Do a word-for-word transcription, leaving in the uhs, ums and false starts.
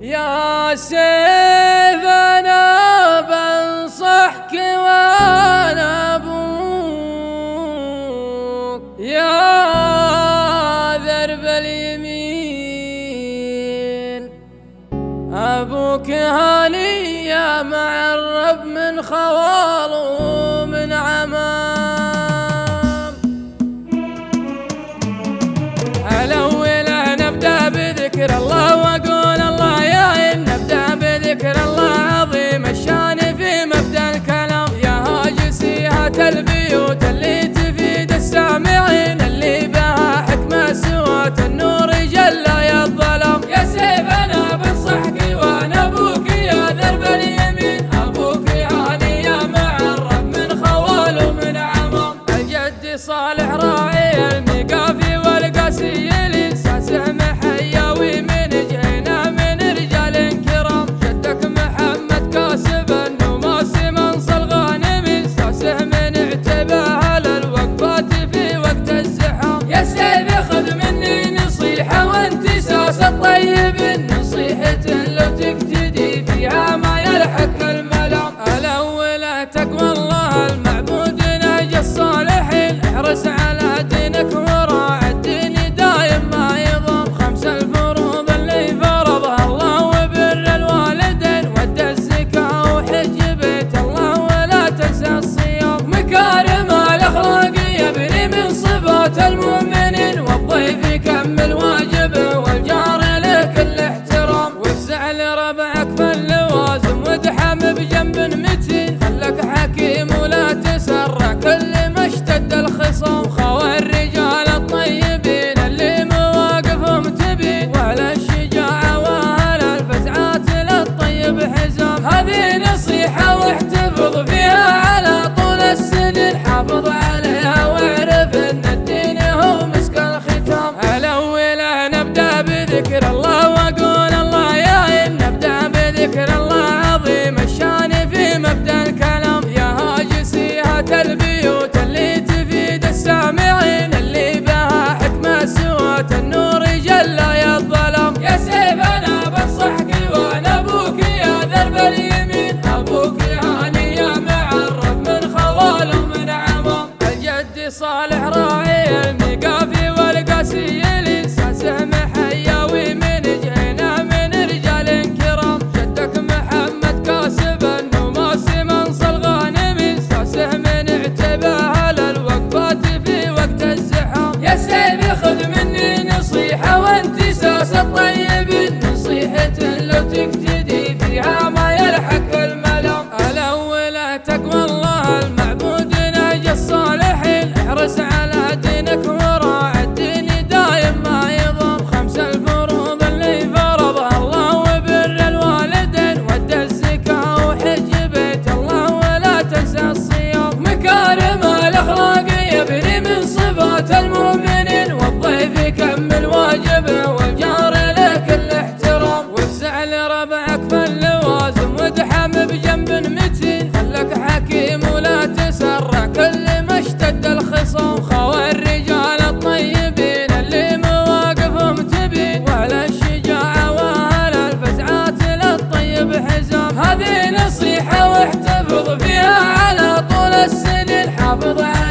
يا سيف أنا بنصحك وأنا أبوك، يا درب اليمين أبوك هانية مع الرب من خوال ومن عمام. الأولى نبدأ بذكر الله وأقول الله يا إن نبدأ بذكر الله عظيم الشان في مبدأ الكلام، يا هاجسيهات البيوت اللي تفيد السامعين اللي بها حكمة سوات النور جل يا الظلام. يا سيف أنا بنصحك وأنا أبوك يا درب اليمين أبوك هانية مع الرب من خوال ومن عمام. الجد صالح راعي المقافي والقاسي الإنساس محياوي من جينا من رجال كرام، جدك محمد كاسب النماس منصل غانم ساسه من اعتباه للوقفات في وقت الزحام. يا سيف خذ مني نصيحة وانتساس الطيب نصيحة لو تقتدي فيها ما يلحق الملام. الأولى تقوى الله المعبود نهج الصالحين احرص على دينك وراعي الدين دايم ما يضام. خمس الفروض اللي فرضها الله وبر الوالدين ودى الزكاة وحج بيت الله ولا تنسى الصيام. مكارم الأخلاق يبني من صفات المؤمنين والضيف يكمل واجبه والجار له كل احترام. وافزع لربعك فاللوازم وادحم بجنب متين خلك حكيم ولا تسرع كل ما اشتد الخصام. خوى الرجال الطيبين اللي مواقفهم تبين وعلى الشجاعة وأهل الفزعات للطيب حزام. هذه نصيحة واحتفظ فيها على طول السنين حافظ عليها واعرف ان الدين هو مسك الختام. الأولى نبدأ بذكر الله وأقول الله يا إن نبدأ بذكر الله عظيم الشان في مبدأ الكلام، يا هاجسيهات البيوت اللي تفيد السامعين اللي بها حكمة سوات النور جل يا الظلام. يا سيف أنا بنصحك وأنا أبوك يا درب اليمين أبوك هانية مع الرب من خوال ومن عمام. الجد صالح راعي المقافي والقاسي الإنساس محياوي من جينا من رجال كرام، جدك محمد كاسب النماس منصل غانم ساسه من اعتباه للوقفات في وقت الزحام. يا سيف خذ مني نصيحة وانتساس الطيب نصيحة لو تقتدي فيها ما يلحق الملام. الأولى تقوى الله المعبود نهج الصالحين احرص على دينك وراعي الدين دايم ما يضام. خمس الفروض اللي فرضها الله وبر الوالدين ودى الزكاة وحج بيت الله ولا تنسى الصيام. مكارم الأخلاق يبني من صفات المؤمنين والضيف يكمل واجبه والجار له كل احترام. وافزع لربعك فاللوازم وادحم بجنب متين خلك حكيم ولا تسرع كل ما اشتد الخصام. خوى الرجال الطيبين اللي مواقفهم تبين وعلى الشجاعة وأهل الفزعات للطيب حزام. هذه نصيحة واحتفظ فيها على طول السنين حافظ